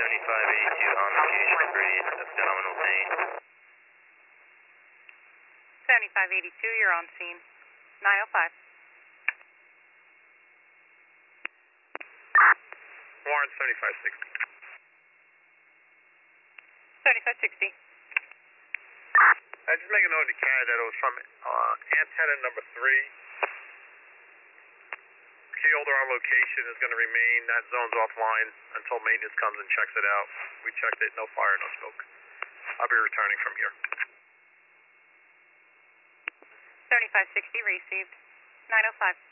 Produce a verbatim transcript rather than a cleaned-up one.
seventy-five eighty-two on location for abdominal pain. seventy-five eighty-two, you're on scene. nine oh five. Warren seventy-five sixty. seventy-five sixty. I just make a note to carry that it was from uh, antenna number three. Field or our location is going to remain. That zone's offline until maintenance comes and checks it out. We checked it, no fire, no smoke. I'll be returning from here. seventy-five sixty received. nine oh five.